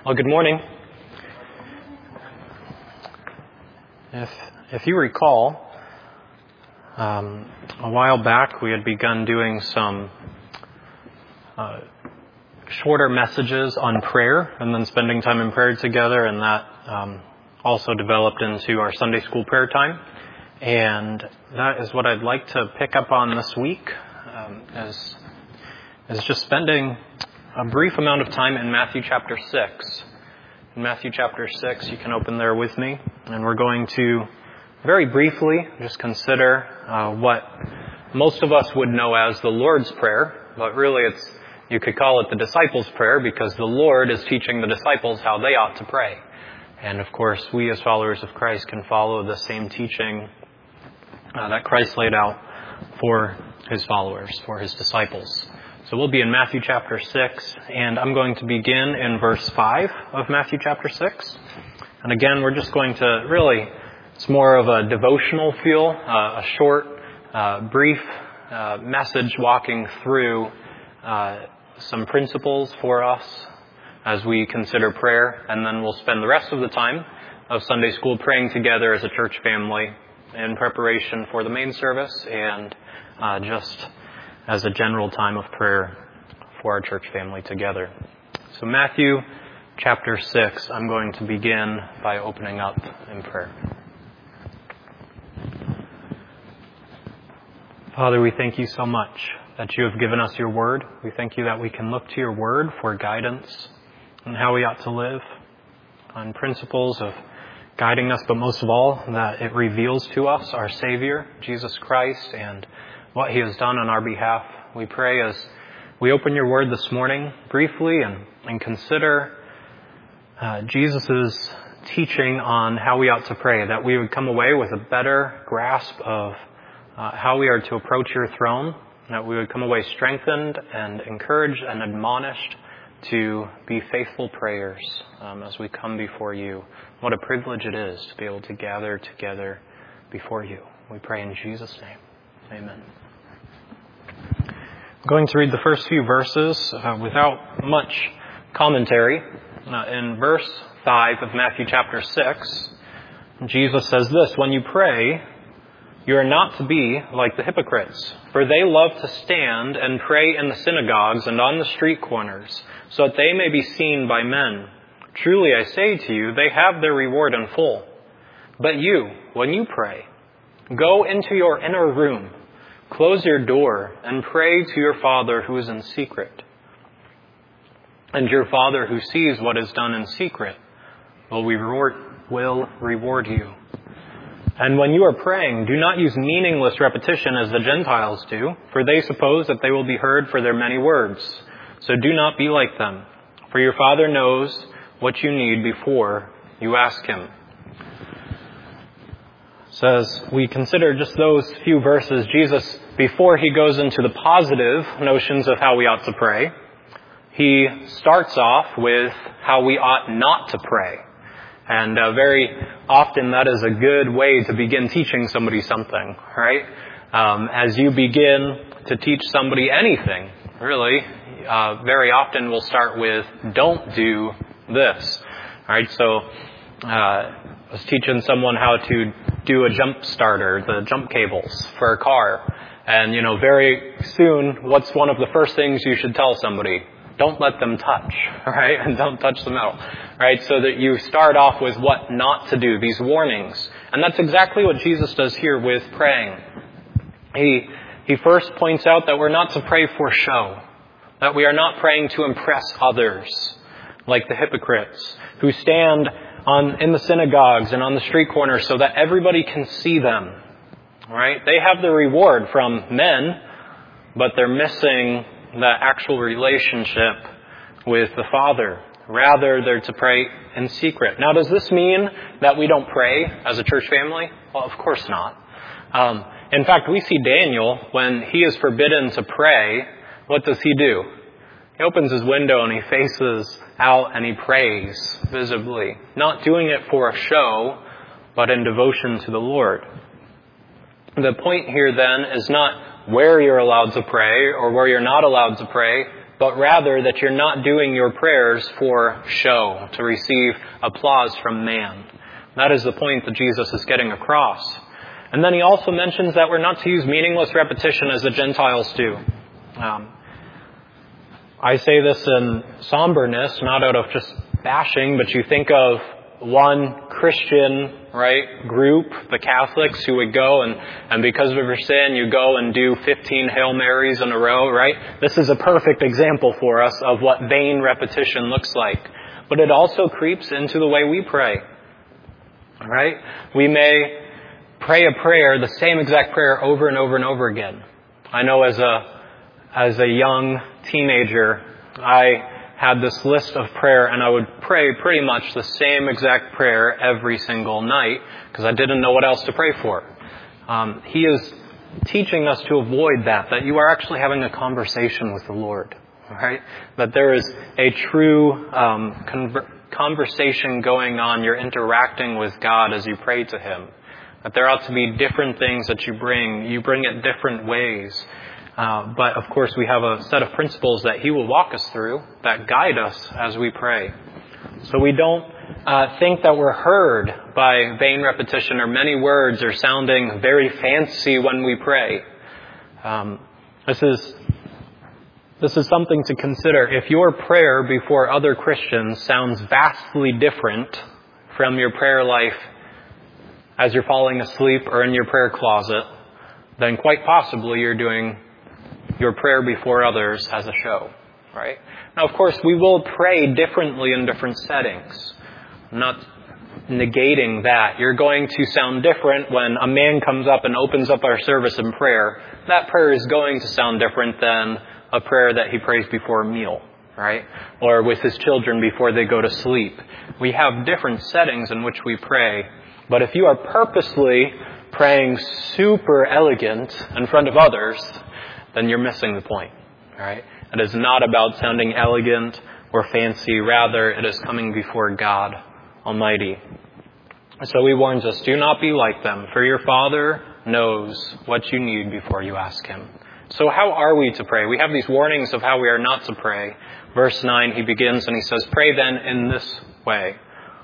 Well, good morning. If you recall, a while back we had begun doing some shorter messages on prayer and then spending time in prayer together, and that also developed into our Sunday school prayer time. And that is what I'd like to pick up on this week, is just spending a brief amount of time in Matthew chapter 6. In Matthew chapter 6, you can open there with me, and we're going to very briefly just consider what most of us would know as the Lord's Prayer, but really you could call it the disciples' prayer, because the Lord is teaching the disciples how they ought to pray. And of course, we as followers of Christ can follow the same teaching that Christ laid out for his followers, for his disciples. So we'll be in Matthew chapter 6, and I'm going to begin in verse 5 of Matthew chapter 6. And again, we're just going to it's more of a devotional feel, a short, brief message walking through some principles for us as we consider prayer. And then we'll spend the rest of the time of Sunday school praying together as a church family in preparation for the main service and just as a general time of prayer for our church family together. So Matthew chapter 6, I'm going to begin by opening up in prayer. Father, we thank you so much that you have given us your word. We thank you that we can look to your word for guidance on how we ought to live, on principles of guiding us, but most of all, that it reveals to us our Savior, Jesus Christ, and what he has done on our behalf. We pray as we open your word this morning briefly and consider Jesus' teaching on how we ought to pray, that we would come away with a better grasp of how we are to approach your throne, that we would come away strengthened and encouraged and admonished to be faithful prayers as we come before you. What a privilege it is to be able to gather together before you. We pray in Jesus' name. Amen. I'm going to read the first few verses without much commentary. In verse 5 of Matthew chapter 6, Jesus says this: "When you pray, you are not to be like the hypocrites, for they love to stand and pray in the synagogues and on the street corners, so that they may be seen by men. Truly I say to you, they have their reward in full. But you, when you pray, go into your inner room, close your door, and pray to your Father who is in secret. And your Father who sees what is done in secret will reward you. And when you are praying, do not use meaningless repetition as the Gentiles do, for they suppose that they will be heard for their many words. So do not be like them, for your Father knows what you need before you ask him." So as we consider just those few verses, Jesus, before he goes into the positive notions of how we ought to pray, he starts off with how we ought not to pray. And very often that is a good way to begin teaching somebody something, right? As you begin to teach somebody anything, really, very often we'll start with, don't do this. All right, so I was teaching someone how to do a jump starter, the jump cables for a car. And, very soon, what's one of the first things you should tell somebody? Don't let them touch, right? And don't touch the metal, right? So that you start off with what not to do, these warnings. And that's exactly what Jesus does here with praying. He first points out that we're not to pray for show, that we are not praying to impress others, like the hypocrites who stand in the synagogues and on the street corners so that everybody can see them, right? They have the reward from men, but they're missing the actual relationship with the Father. Rather, they're to pray in secret. Now, does this mean that we don't pray as a church family? Well, of course not. In fact, we see Daniel, when he is forbidden to pray, what does he do? He opens his window and he faces out and he prays visibly. Not doing it for a show, but in devotion to the Lord. The point here then is not where you're allowed to pray or where you're not allowed to pray, but rather that you're not doing your prayers for show, to receive applause from man. That is the point that Jesus is getting across. And then he also mentions that we're not to use meaningless repetition as the Gentiles do. I say this in somberness, not out of just bashing, but you think of one Christian, right, group, the Catholics, who would go and because of your sin, you go and do 15 Hail Marys in a row, right? This is a perfect example for us of what vain repetition looks like. But it also creeps into the way we pray, right? We may pray a prayer, the same exact prayer over and over and over again. I know as a young teenager, I had this list of prayer, and I would pray pretty much the same exact prayer every single night because I didn't know what else to pray for. He is teaching us to avoid that you are actually having a conversation with the Lord, right? That there is a true conversation going on. You're interacting with God as you pray to Him. That there ought to be different things that you bring. You bring it different ways. But of course we have a set of principles that He will walk us through that guide us as we pray. So we don't think that we're heard by vain repetition or many words or sounding very fancy when we pray. This is something to consider. If your prayer before other Christians sounds vastly different from your prayer life as you're falling asleep or in your prayer closet, then quite possibly you're doing your prayer before others as a show, right? Now, of course, we will pray differently in different settings. I'm not negating that. You're going to sound different when a man comes up and opens up our service in prayer. That prayer is going to sound different than a prayer that he prays before a meal, right? Or with his children before they go to sleep. We have different settings in which we pray. But if you are purposely praying super elegant in front of others, then you're missing the point, right? It is not about sounding elegant or fancy. Rather, it is coming before God Almighty. So He warns us, do not be like them, for your Father knows what you need before you ask Him. So how are we to pray? We have these warnings of how we are not to pray. Verse 9, he begins and he says, pray then in this way,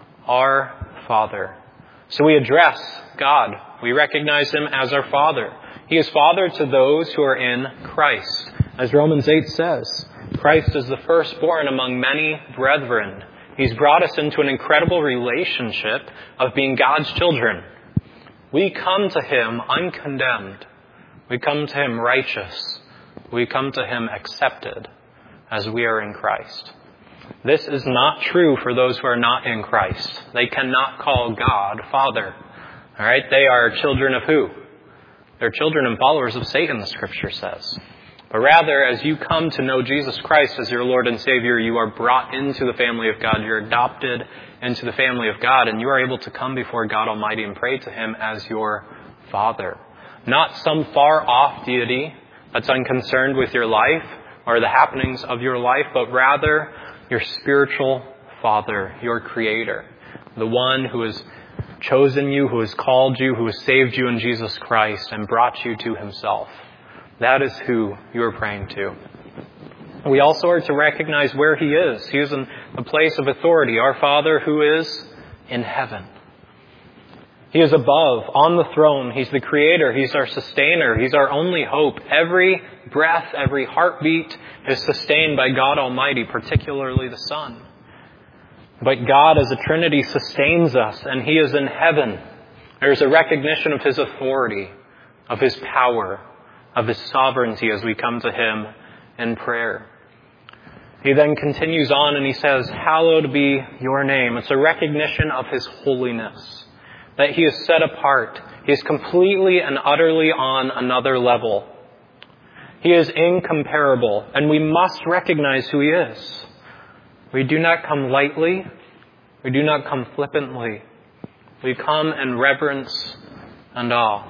Our Father. So we address God. We recognize Him as our Father. He is Father to those who are in Christ. As Romans 8 says, Christ is the firstborn among many brethren. He's brought us into an incredible relationship of being God's children. We come to Him uncondemned. We come to Him righteous. We come to Him accepted as we are in Christ. This is not true for those who are not in Christ. They cannot call God Father. All right? They are children of who? They're children and followers of Satan, the Scripture says. But rather, as you come to know Jesus Christ as your Lord and Savior, you are brought into the family of God. You're adopted into the family of God, and you are able to come before God Almighty and pray to Him as your Father. Not some far-off deity that's unconcerned with your life or the happenings of your life, but rather your spiritual Father, your Creator, the one who has chosen you, who has called you, who has saved you in Jesus Christ and brought you to Himself. That is who you are praying to. We also are to recognize where He is. He is in a place of authority. Our Father who is in heaven. He is above, on the throne. He's the Creator. He's our sustainer. He's our only hope. Every breath, every heartbeat is sustained by God Almighty, particularly the Son. But God as a Trinity sustains us, and He is in heaven. There's a recognition of His authority, of His power, of His sovereignty as we come to Him in prayer. He then continues on and he says, hallowed be your name. It's a recognition of His holiness, that He is set apart. He is completely and utterly on another level. He is incomparable, and we must recognize who He is. We do not come lightly. We do not come flippantly. We come in reverence and awe.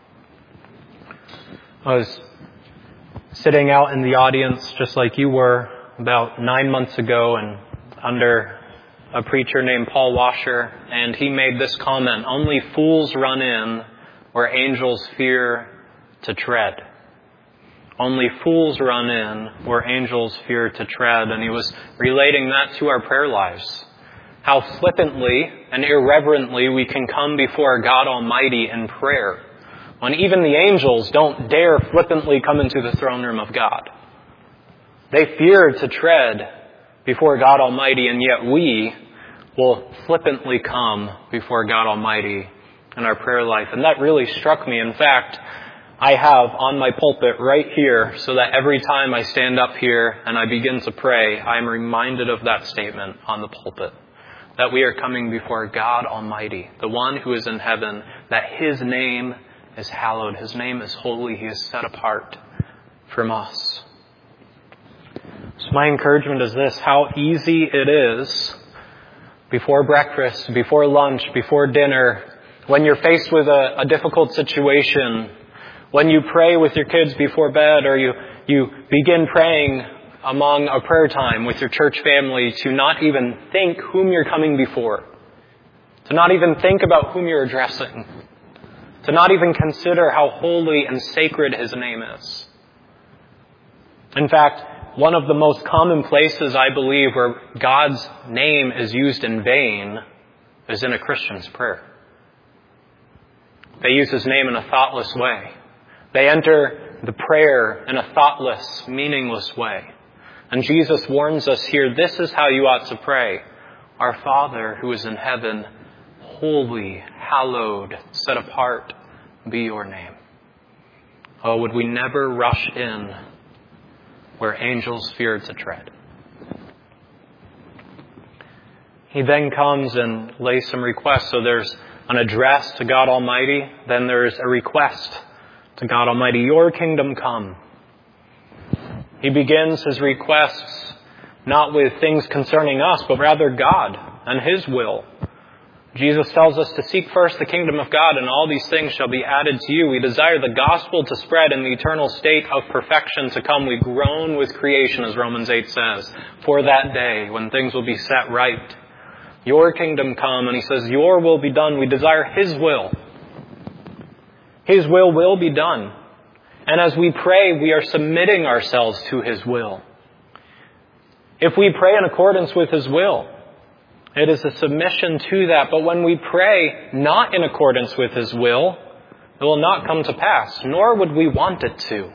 I was sitting out in the audience just like you were about 9 months ago and under a preacher named Paul Washer, and he made this comment, only fools run in where angels fear to tread. Only fools run in where angels fear to tread. And he was relating that to our prayer lives. How flippantly and irreverently we can come before God Almighty in prayer, when even the angels don't dare flippantly come into the throne room of God. They fear to tread before God Almighty, and yet we will flippantly come before God Almighty in our prayer life. And that really struck me. In fact, I have on my pulpit right here, so that every time I stand up here and I begin to pray, I'm reminded of that statement on the pulpit. That we are coming before God Almighty, the one who is in heaven, that His name is hallowed. His name is holy. He is set apart from us. So my encouragement is this: how easy it is before breakfast, before lunch, before dinner, when you're faced with a difficult situation, when you pray with your kids before bed, or you begin praying among a prayer time with your church family, to not even think whom you're coming before, to not even think about whom you're addressing, to not even consider how holy and sacred His name is. In fact, one of the most common places, I believe, where God's name is used in vain is in a Christian's prayer. They use His name in a thoughtless way. They enter the prayer in a thoughtless, meaningless way. And Jesus warns us here, this is how you ought to pray. Our Father who is in heaven, holy, hallowed, set apart be your name. Oh, would we never rush in where angels fear to tread. He then comes and lays some requests. So there's an address to God Almighty. Then there's a request to God Almighty. Your kingdom come. He begins his requests not with things concerning us, but rather God and His will. Jesus tells us to seek first the kingdom of God, and all these things shall be added to you. We desire the gospel to spread in the eternal state of perfection to come. We groan with creation, as Romans 8 says, for that day when things will be set right. Your kingdom come, and He says, your will be done. We desire His will. His will be done. And as we pray, we are submitting ourselves to His will. If we pray in accordance with His will, it is a submission to that. But when we pray not in accordance with His will, it will not come to pass, nor would we want it to.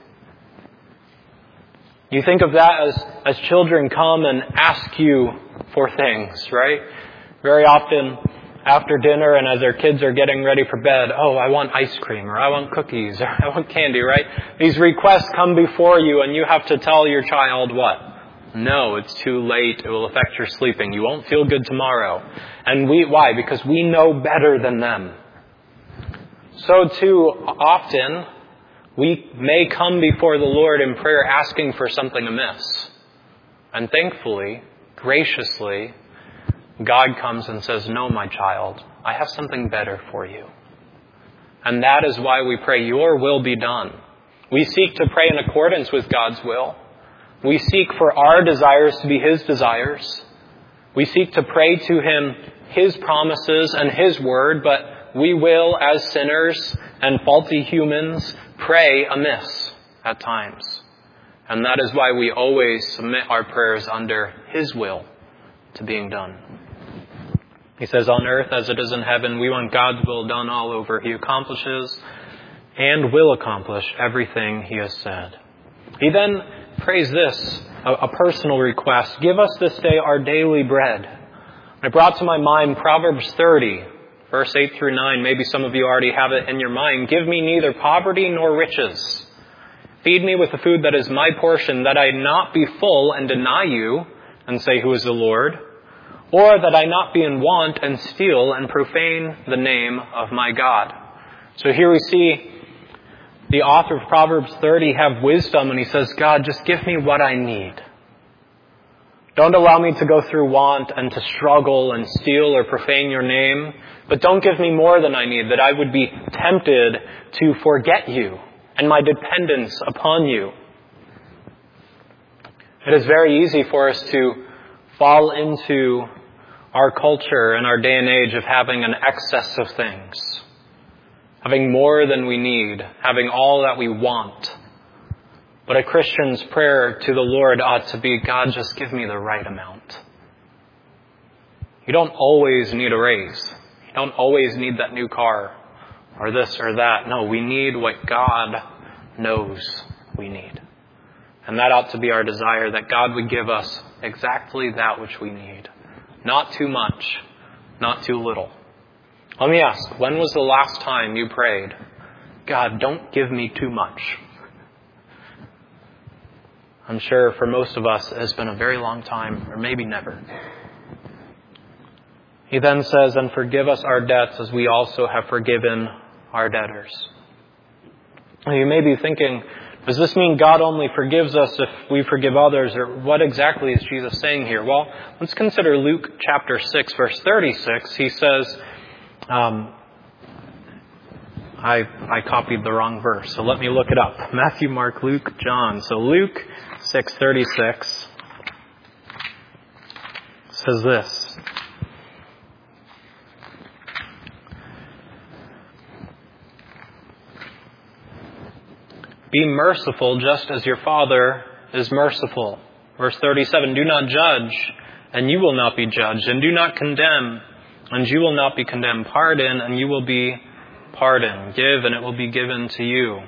You think of that as children come and ask you for things, right? Very often after dinner and as their kids are getting ready for bed, oh, I want ice cream, or I want cookies, or I want candy, right? These requests come before you, and you have to tell your child what? No, it's too late. It will affect your sleeping. You won't feel good tomorrow. And why? Because we know better than them. So too often, we may come before the Lord in prayer asking for something amiss. And thankfully, graciously, God comes and says, no, my child, I have something better for you. And that is why we pray, your will be done. We seek to pray in accordance with God's will. We seek for our desires to be His desires. We seek to pray to Him His promises and His word, but we will, as sinners and faulty humans, pray amiss at times. And that is why we always submit our prayers under His will to being done. He says, on earth as it is in heaven, we want God's will done all over. He accomplishes and will accomplish everything He has said. He then prays this, a personal request. Give us this day our daily bread. I brought to my mind Proverbs 30, verse 8 through 9. Maybe some of you already have it in your mind. Give me neither poverty nor riches. Feed me with the food that is my portion, that I not be full and deny you and say, who is the Lord? Or that I not be in want and steal and profane the name of my God. So here we see the author of Proverbs 30 have wisdom, and he says, God, just give me what I need. Don't allow me to go through want and to struggle and steal or profane your name. But don't give me more than I need, that I would be tempted to forget you and my dependence upon you. It is very easy for us to fall into our culture and our day and age of having an excess of things. Having more than we need. Having all that we want. But a Christian's prayer to the Lord ought to be, God, just give me the right amount. You don't always need a raise. You don't always need that new car or this or that. No, we need what God knows we need. And that ought to be our desire, that God would give us exactly that which we need. Not too much, not too little. Let me ask, when was the last time you prayed, God, don't give me too much? I'm sure for most of us it has been a very long time, or maybe never. He then says, and forgive us our debts as we also have forgiven our debtors. Now you may be thinking, does this mean God only forgives us if we forgive others? Or what exactly is Jesus saying here? Well, let's consider Luke chapter 6, verse 36. He says, I copied the wrong verse, so let me look it up. Matthew, Mark, Luke, John. So Luke 6:36 says this. Be merciful just as your Father is merciful. Verse 37, do not judge, and you will not be judged. And do not condemn, and you will not be condemned. Pardon, and you will be pardoned. Give, and it will be given to you.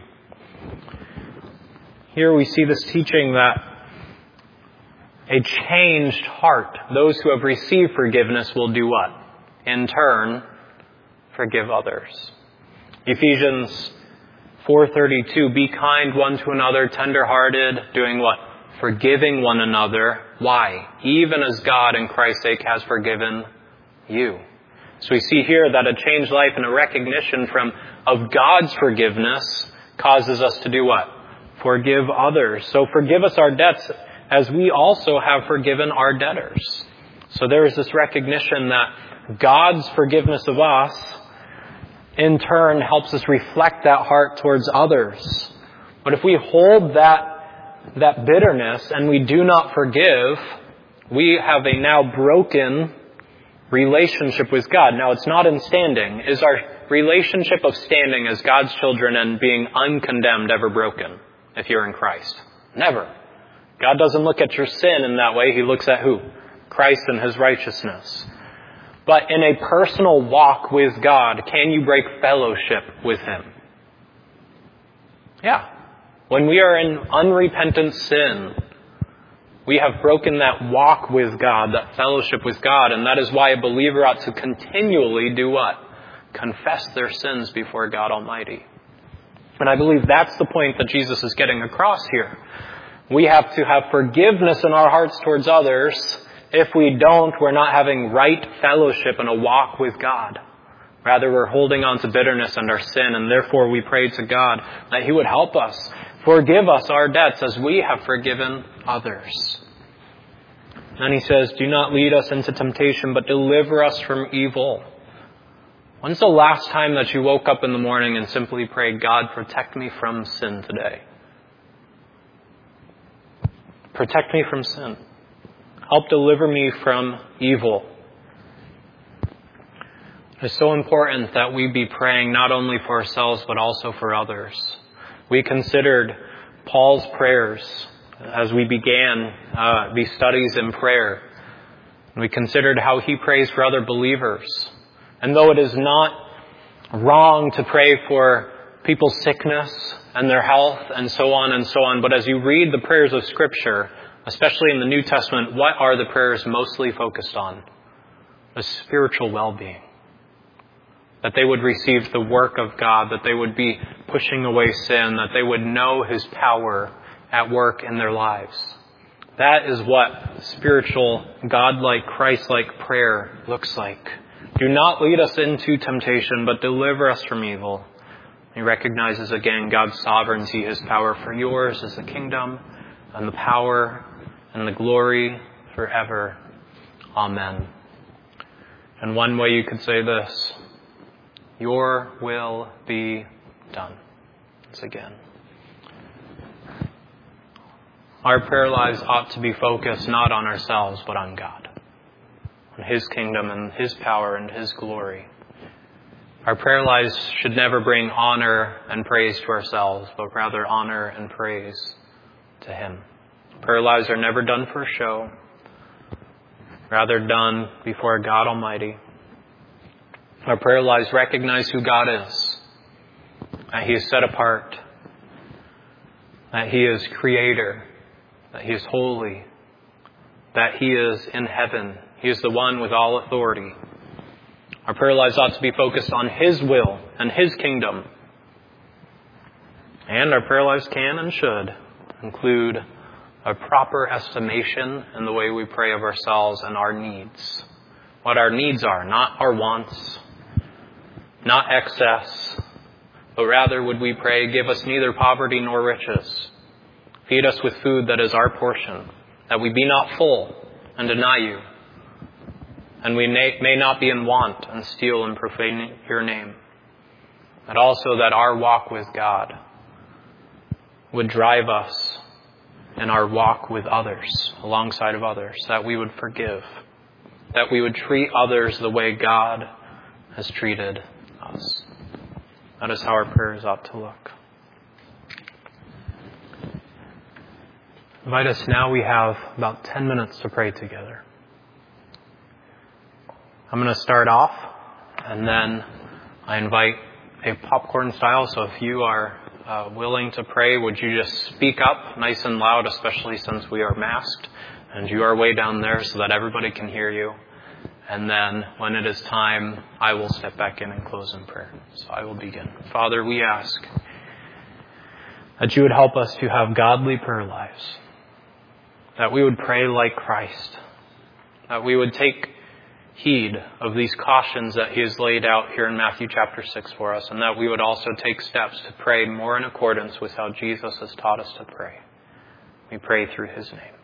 Here we see this teaching that a changed heart, those who have received forgiveness, will do what? In turn, forgive others. Ephesians 4:32, be kind one to another, tender-hearted, doing what? Forgiving one another. Why? Even as God in Christ's sake has forgiven you. So we see here that a changed life and a recognition of God's forgiveness causes us to do what? Forgive others. So forgive us our debts as we also have forgiven our debtors. So there is this recognition that God's forgiveness of us in turn helps us reflect that heart towards others. But if we hold that bitterness and we do not forgive, we have a now broken relationship with God. Now it's not in standing. Is our relationship of standing as God's children and being uncondemned ever broken if you're in Christ? Never. God doesn't look at your sin in that way. He looks at who? Christ and His righteousness. But in a personal walk with God, can you break fellowship with Him? Yeah. When we are in unrepentant sin, we have broken that walk with God, that fellowship with God, and that is why a believer ought to continually do what? Confess their sins before God Almighty. And I believe that's the point that Jesus is getting across here. We have to have forgiveness in our hearts towards others. If we don't, we're not having right fellowship and a walk with God. Rather, we're holding on to bitterness and our sin, and therefore we pray to God that He would help us. Forgive us our debts as we have forgiven others. And He says, do not lead us into temptation, but deliver us from evil. When's the last time that you woke up in the morning and simply prayed, God, protect me from sin today? Protect me from sin. Help deliver me from evil. It's so important that we be praying not only for ourselves, but also for others. We considered Paul's prayers as we began these studies in prayer. We considered how he prays for other believers. And though it is not wrong to pray for people's sickness and their health and so on, but as you read the prayers of Scripture, especially in the New Testament, what are the prayers mostly focused on? The spiritual well-being. That they would receive the work of God, that they would be pushing away sin, that they would know His power at work in their lives. That is what spiritual, God-like, Christ-like prayer looks like. Do not lead us into temptation, but deliver us from evil. He recognizes again God's sovereignty, His power. For yours is the kingdom and the power and the glory forever. Amen. And one way you could say this, your will be done. Once again. Our prayer lives ought to be focused not on ourselves, but on God. On His kingdom and His power and His glory. Our prayer lives should never bring honor and praise to ourselves, but rather honor and praise to Him. Prayer lives are never done for show, rather done before God Almighty. Our prayer lives recognize who God is, that He is set apart, that He is Creator, that He is holy, that He is in heaven. He is the one with all authority. Our prayer lives ought to be focused on His will and His kingdom. And our prayer lives can and should include a proper estimation in the way we pray of ourselves and our needs. What our needs are, not our wants, not excess, but rather would we pray, give us neither poverty nor riches. Feed us with food that is our portion, that we be not full and deny you, and we may not be in want and steal and profane your name, but also that our walk with God would drive us in our walk with others, alongside of others, that we would forgive, that we would treat others the way God has treated us. That is how our prayers ought to look. Invite us now. We have about 10 minutes to pray together. I'm going to start off, and then I invite a popcorn style. So if you are willing to pray, would you just speak up nice and loud, especially since we are masked, and you are way down there so that everybody can hear you. And then when it is time, I will step back in and close in prayer. So I will begin. Father, we ask that you would help us to have godly prayer lives, that we would pray like Christ, that we would take heed of these cautions that He has laid out here in Matthew chapter 6 for us, and that we would also take steps to pray more in accordance with how Jesus has taught us to pray. We pray through His name.